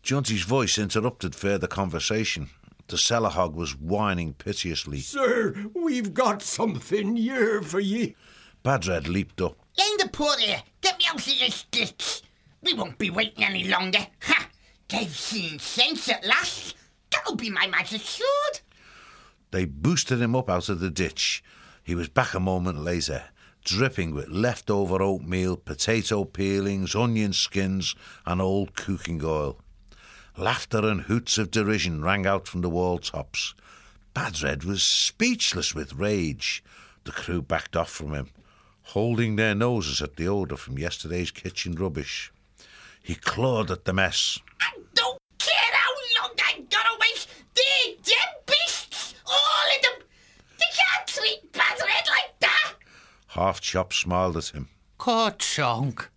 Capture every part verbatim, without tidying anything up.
Junty's voice interrupted further conversation. The cellar hog was whining piteously. Sir, we've got something here for ye. Badred leaped up. Lend the porter. Get me out of this ditch. We won't be waiting any longer. Ha! They've seen sense at last. That'll be my magic sword. They boosted him up out of the ditch. He was back a moment later, dripping with leftover oatmeal, potato peelings, onion skins and old cooking oil. Laughter and hoots of derision rang out from the wall tops. Badred was speechless with rage. The crew backed off from him, holding their noses at the odour from yesterday's kitchen rubbish. He clawed at the mess. I don't care how long I gotta wait. They're them beasts, all of them. They can't treat Badred like that. Half Chop smiled at him. Cut chunk.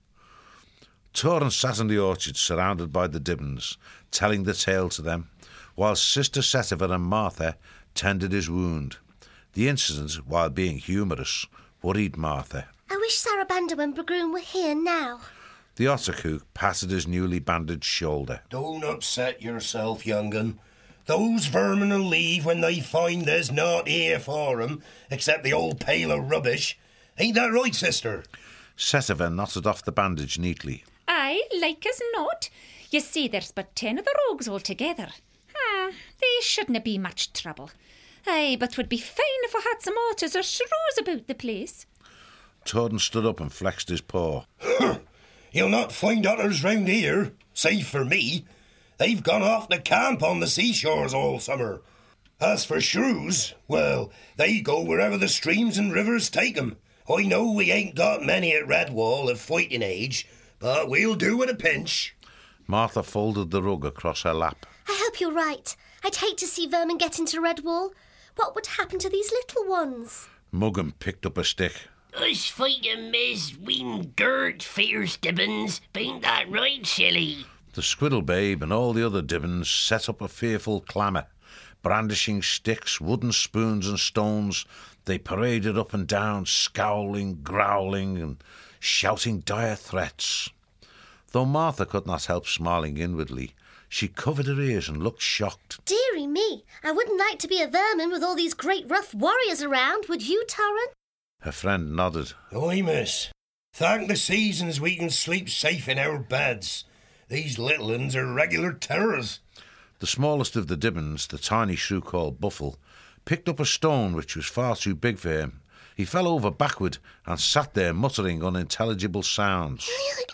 Torrance sat in the orchard surrounded by the Dibbons, telling the tale to them, while Sister Setiver and Martha tended his wound. The incident, while being humorous, worried Martha. I wish Sarabanda and Bragoon were here now. The Otterkook patted his newly bandaged shoulder. Don't upset yourself, young'un. Those vermin will leave when they find there's naught here for 'em, except the old pail of rubbish. Ain't that right, sister? Setiver knotted off the bandage neatly. Aye, like as not. You see, there's but ten of the rogues altogether. Ah, they shouldn't be much trouble. Aye, but 'twould be fine if I had some otters or shrews about the place. Torrance stood up and flexed his paw. You'll not find otters round here, save for me. They've gone off to camp on the seashores all summer. As for shrews, well, they go wherever the streams and rivers take 'em. I know we ain't got many at Redwall of fighting age, but we'll do at a pinch. Martha folded the rug across her lap. I hope you're right. I'd hate to see vermin get into Redwall. What would happen to these little ones? Muggin picked up a stick. Us fighting Miss Ween Gert fierce Dibbons. Ain't that right, silly? The Squiddle Babe and all the other Dibbons set up a fearful clamour. Brandishing sticks, wooden spoons and stones, they paraded up and down, scowling, growling and shouting dire threats. Though Martha could not help smiling inwardly, she covered her ears and looked shocked. Dearie me, I wouldn't like to be a vermin with all these great rough warriors around, would you, Torrance? Her friend nodded. Aye, miss. Thank the seasons we can sleep safe in our beds. These little uns are regular terrors. The smallest of the Dibbons, the tiny shrew called Buffle, picked up a stone which was far too big for him. He fell over backward and sat there muttering unintelligible sounds.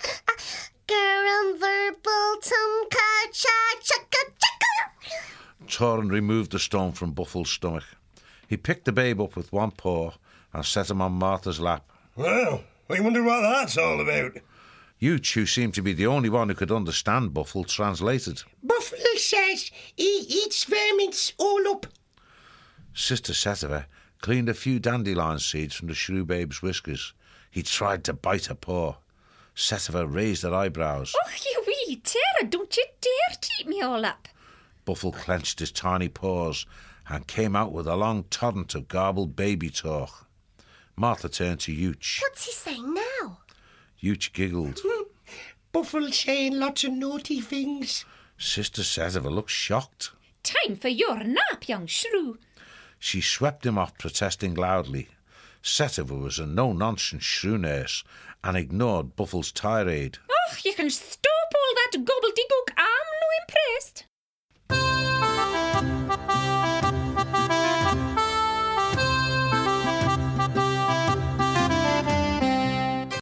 Garum verbal tum ka cha chaka chaka. Torrance removed the stone from Buffle's stomach. He picked the babe up with one paw and set him on Martha's lap. Well, I wonder what that's all about. Hooch, who seemed to be the only one who could understand Buffle, translated. Buffalo says he eats vermins all up. Sister Setiver cleaned a few dandelion seeds from the shrew babe's whiskers. He tried to bite her paw. Setiver raised her eyebrows. Oh, you wee terror, don't you dare to eat me all up. Buffle clenched his tiny paws and came out with a long torrent of garbled baby talk. Martha turned to Hooch. What's he saying now? Hooch giggled. Buffalo saying lots of naughty things. Sister Setiver looked shocked. Time for your nap, young shrew. She swept him off, protesting loudly. Setiver was a no-nonsense shrew nurse and ignored Buffle's tirade. Oh, you can stop all that gobbledygook